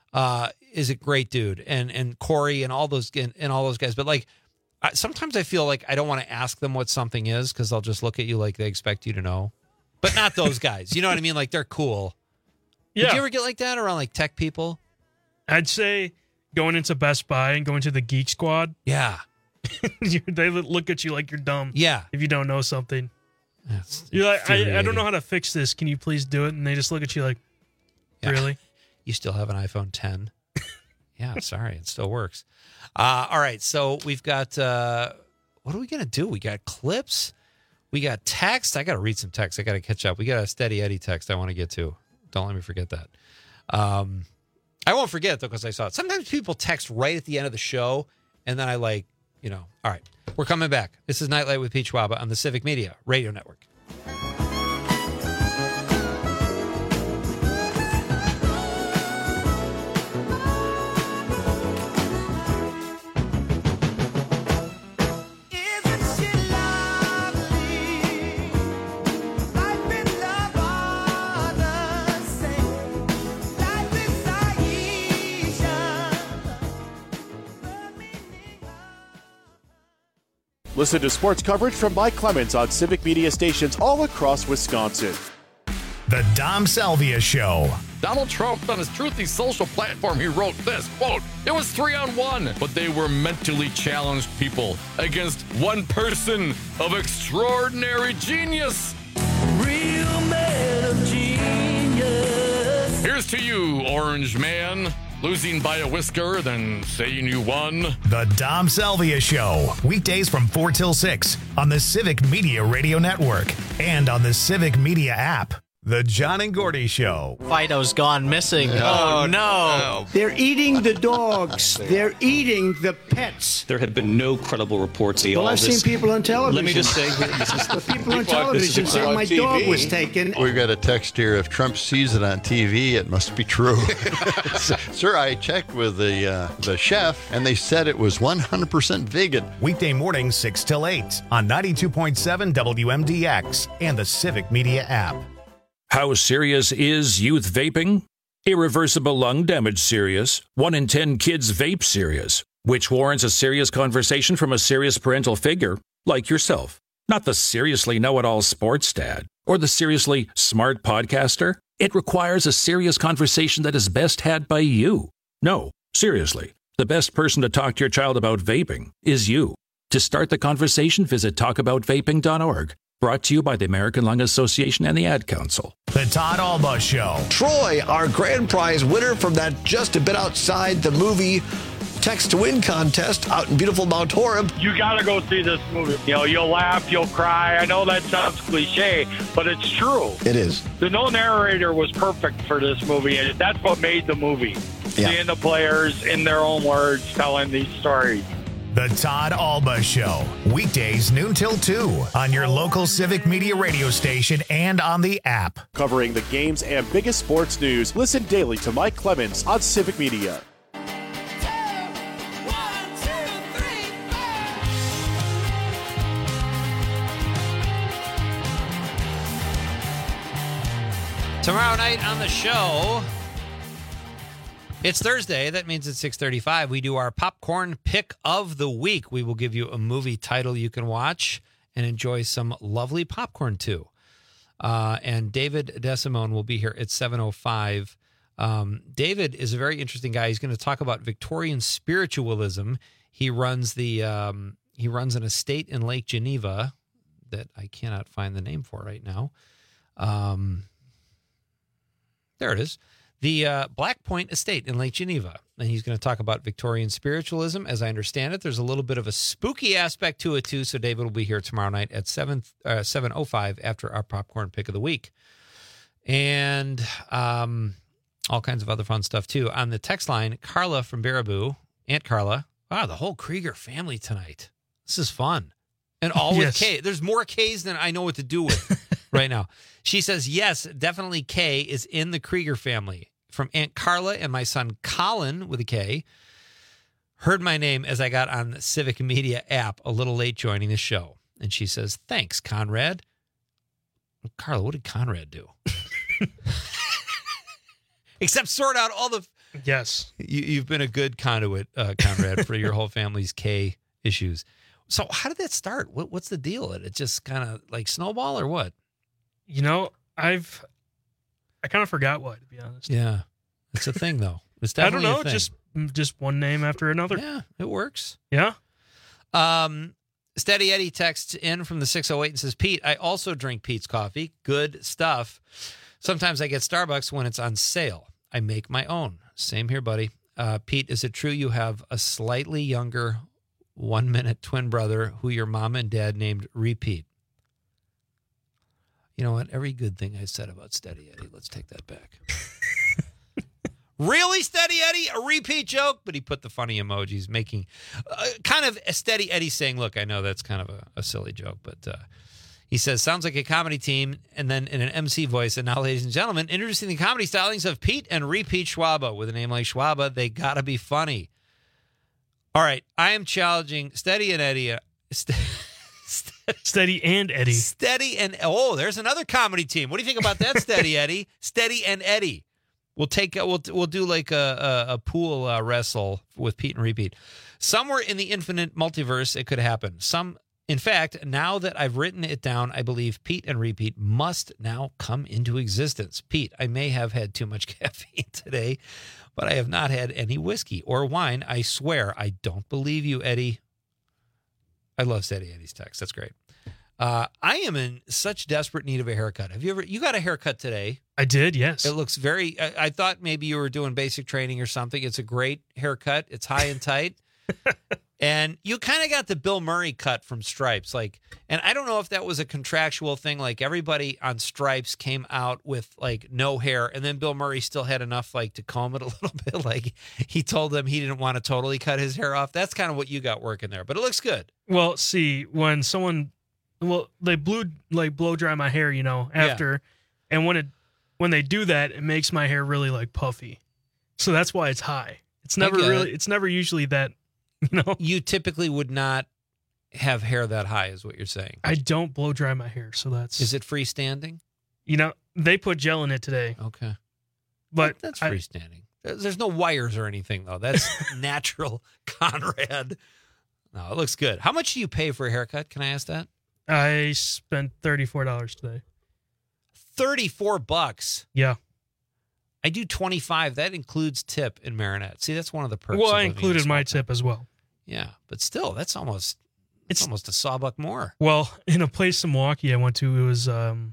is a great dude, and Corey and all those guys. But like sometimes I feel like I don't want to ask them what something is because they'll just look at you like they expect you to know. But not those guys. You know what I mean? Like they're cool. Yeah. Did you ever get like that around like tech people? I'd say going into Best Buy and going to the Geek Squad. Yeah. They look at you like you're dumb. Yeah. If you don't know something. You're like, I don't know how to fix this. Can you please do it? And they just look at you like, really? You still have an iPhone 10? Yeah, sorry. It still works. All right. So we've got, what are we going to do? We got clips. We got text. I got to read some text. I got to catch up. We got a Steady Eddie text I want to get to. Don't let me forget that. I won't forget, though, because I saw it. Sometimes people text right at the end of the show, and then I all right. We're coming back. This is Nightlight with Pete Schwaba on the Civic Media Radio Network. Listen to sports coverage from Mike Clemens on Civic Media stations all across Wisconsin. The Dom Salvia Show. Donald Trump, on his Truthy social platform, he wrote this, quote, "It was 3-on-1, but they were mentally challenged people against one person of extraordinary genius. Real man of genius. Here's to you, Orange Man. Losing by a whisker, then saying you won." The Dom Salvia Show. Weekdays from 4 till 6 on the Civic Media Radio Network and on the Civic Media app. The John and Gordy Show. Fido's gone missing. Oh, no. They're eating the dogs. They're eating the pets. There have been no credible reports. Well, I've seen people on television. Let me just say, this is the people on television saying my dog was taken. We got a text here. If Trump sees it on TV, it must be true. Sir, I checked with the chef, and they said it was 100% vegan. Weekday mornings 6 till 8 on 92.7 WMDX and the Civic Media app. How serious is youth vaping? Irreversible lung damage serious. 1 in 10 kids vape serious, which warrants a serious conversation from a serious parental figure like yourself. Not the seriously know-it-all sports dad or the seriously smart podcaster. It requires a serious conversation that is best had by you. No, seriously, the best person to talk to your child about vaping is you. To start the conversation, visit talkaboutvaping.org. Brought to you by the American Lung Association and the Ad Council. The Todd Alba Show. Troy, our grand prize winner from that Just a Bit Outside the Movie Text to Win contest out in beautiful Mount Horeb. You got to go see this movie. You know, you'll laugh, you'll cry. I know that sounds cliche, but it's true. It is. The no narrator was perfect for this movie, and that's what made the movie. Yeah. Seeing the players in their own words telling these stories. The Todd Alba Show. Weekdays noon till 2 on your local Civic Media radio station and on the app. Covering the games and biggest sports news, listen daily to Mike Clemens on Civic Media. Tomorrow night on the show, it's Thursday. That means it's 6:35. We do our popcorn pick of the week. We will give you a movie title you can watch and enjoy some lovely popcorn too. And David DeSimone will be here at 7:05. David is a very interesting guy. He's going to talk about Victorian spiritualism. He runs an estate in Lake Geneva that I cannot find the name for right now. There it is. The Black Point Estate in Lake Geneva. And he's going to talk about Victorian spiritualism. As I understand it, there's a little bit of a spooky aspect to it, too. So David will be here tomorrow night at 7:05 after our popcorn pick of the week. And all kinds of other fun stuff, too. On the text line, Carla from Baraboo, Aunt Carla. Wow, the whole Krieger family tonight. This is fun. And all with K. There's more Ks than I know what to do with right now. She says, yes, definitely K is in the Krieger family. From Aunt Carla and my son Colin with a K. Heard my name as I got on the Civic Media app a little late joining the show. And she says, thanks, Conrad. Carla, what did Conrad do? Except sort out all the... Yes. You've been a good conduit, Conrad, for your whole family's K issues. So how did that start? What's the deal? It just kind of like snowball or what? You know, I kind of forgot what, to be honest. Yeah. It's a thing, though. It's definitely I don't know, just one name after another. Yeah, it works. Yeah. Steady Eddie texts in from the 608 and says, Pete, I also drink Pete's coffee. Good stuff. Sometimes I get Starbucks when it's on sale. I make my own. Same here, buddy. Pete, is it true you have a slightly younger 1-minute twin brother who your mom and dad named Repeat? You know what? Every good thing I said about Steady Eddie, let's take that back. Really, Steady Eddie? A repeat joke? But he put the funny emojis, making kind of a Steady Eddie saying, look, I know that's kind of a silly joke, but he says, sounds like a comedy team, and then in an MC voice, and now, ladies and gentlemen, introducing the comedy stylings of Pete and Repeat Schwaba. With a name like Schwaba, they gotta be funny. All right, I am challenging Steady and Eddie. Steady and Eddie. Steady and... Oh, there's another comedy team. What do you think about that, Steady Eddie? Steady and Eddie. We'll do like a pool wrestle with Pete and Repeat. Somewhere in the infinite multiverse, it could happen. Some In fact, now that I've written it down, I believe Pete and Repeat must now come into existence. Pete, I may have had too much caffeine today, but I have not had any whiskey or wine. I swear, I don't believe you, Eddie. I love Steady Eddie's text. That's great. I am in such desperate need of a haircut. You got a haircut today? I did, yes. It looks very, I thought maybe you were doing basic training or something. It's a great haircut. It's high and tight. And you kind of got the Bill Murray cut from Stripes. And I don't know if that was a contractual thing. Like everybody on Stripes came out with like no hair. And then Bill Murray still had enough like to comb it a little bit. Like he told them he didn't want to totally cut his hair off. That's kind of what you got working there, but it looks good. Well, see, when they blow dry my hair, after, and when they do that, it makes my hair really like puffy. So that's why it's high. It's never usually that, You typically would not have hair that high is what you're saying. I don't blow dry my hair, so that's... Is it freestanding? They put gel in it today. Okay. But that's freestanding. There's no wires or anything, though. That's natural Conrad. No, it looks good. How much do you pay for a haircut? Can I ask that? I spent $34 today. $34? Yeah. I do $25. That includes tip in Marinette. See, that's one of the perks. Well, I included my tip as well. Yeah, but still, that's almost a sawbuck more. Well, in a place in Milwaukee I went to, it was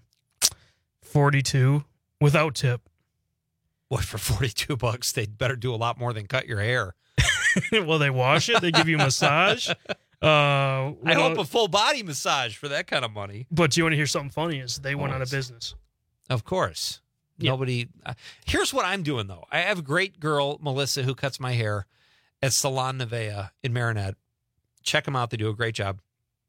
$42 without tip. Boy, for $42, they'd better do a lot more than cut your hair. Well, they wash it. They give you a massage. I hope a full body massage for that kind of money. But do you want to hear something funny? Is they went out of business. Of course. Yeah. Nobody. Here's what I'm doing, though. I have a great girl, Melissa, who cuts my hair at Salon Nevea in Marinette. Check them out. They do a great job.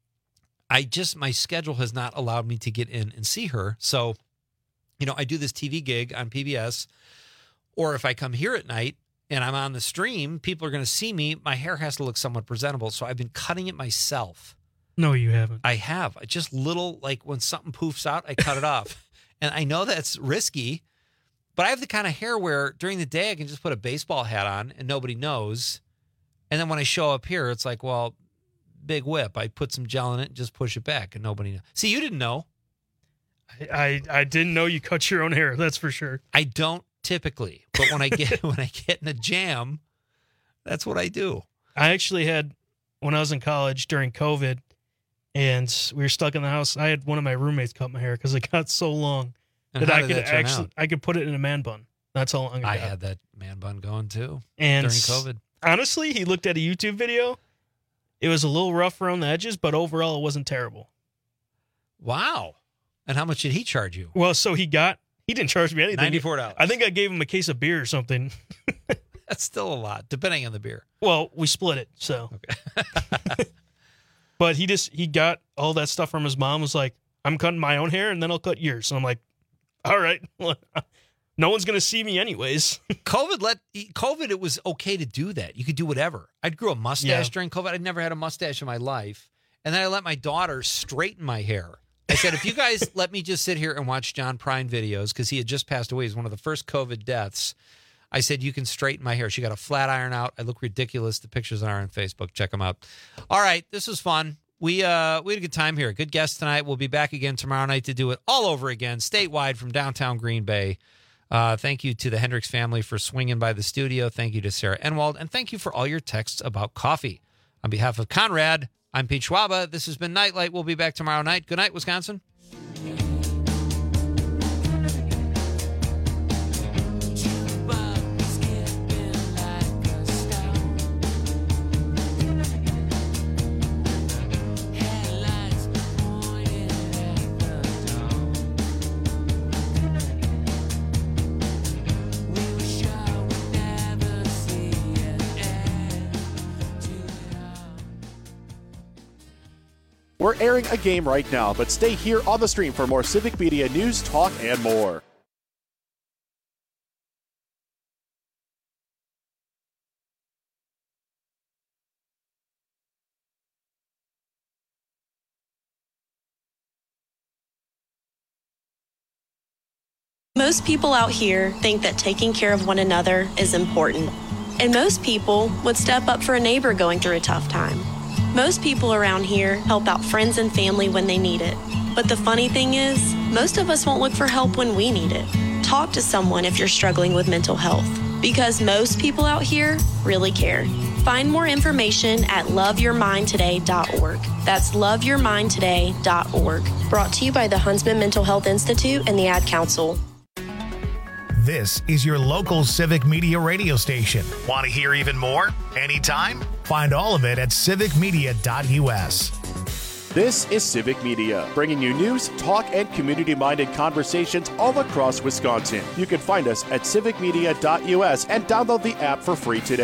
My schedule has not allowed me to get in and see her. So, I do this TV gig on PBS, or if I come here at night and I'm on the stream, people are going to see me. My hair has to look somewhat presentable. So I've been cutting it myself. No, you haven't. I have. Just little, like when something poofs out, I cut it off. And I know that's risky, but I have the kind of hair where during the day I can just put a baseball hat on and nobody knows. And then when I show up here, it's like, well, big whip. I put some gel in it and just push it back and nobody knows. See, you didn't know. I didn't know you cut your own hair. That's for sure. I don't typically, but when I get in a jam, that's what I do. I actually had, when I was in college during COVID, and we were stuck in the house, I had one of my roommates cut my hair because it got so long that I could put it in a man bun. That's how long I had that man bun going too and during COVID. Honestly, he looked at a YouTube video. It was a little rough around the edges, but overall it wasn't terrible. Wow. And how much did he charge you? Well, so he didn't charge me anything. $94. I think I gave him a case of beer or something. That's still a lot, depending on the beer. Well, we split it, so. Okay. But he got all that stuff from his mom. Was like, I'm cutting my own hair and then I'll cut yours. So I'm like, all right. No one's going to see me anyways. COVID, it was okay to do that. You could do whatever. I grew a mustache during COVID. I'd never had a mustache in my life. And then I let my daughter straighten my hair. I said, if you guys let me just sit here and watch John Prine videos, because he had just passed away. He's one of the first COVID deaths. I said, you can straighten my hair. She got a flat iron out. I look ridiculous. The pictures are on Facebook. Check them out. All right. This was fun. We had a good time here. Good guest tonight. We'll be back again tomorrow night to do it all over again, statewide from downtown Green Bay. Thank you to the Hendricks family for swinging by the studio. Thank you to Sarah Enwald. And thank you for all your texts about coffee. On behalf of Conrad, I'm Pete Schwaba. This has been Nightlight. We'll be back tomorrow night. Good night, Wisconsin. We're airing a game right now, but stay here on the stream for more Civic Media news, talk, and more. Most people out here think that taking care of one another is important. And most people would step up for a neighbor going through a tough time. Most people around here help out friends and family when they need it. But the funny thing is, most of us won't look for help when we need it. Talk to someone if you're struggling with mental health, because most people out here really care. Find more information at loveyourmindtoday.org. That's loveyourmindtoday.org. Brought to you by the Huntsman Mental Health Institute and the Ad Council. This is your local Civic Media radio station. Want to hear even more? Anytime? Find all of it at civicmedia.us. This is Civic Media, bringing you news, talk, and community-minded conversations all across Wisconsin. You can find us at civicmedia.us and download the app for free today.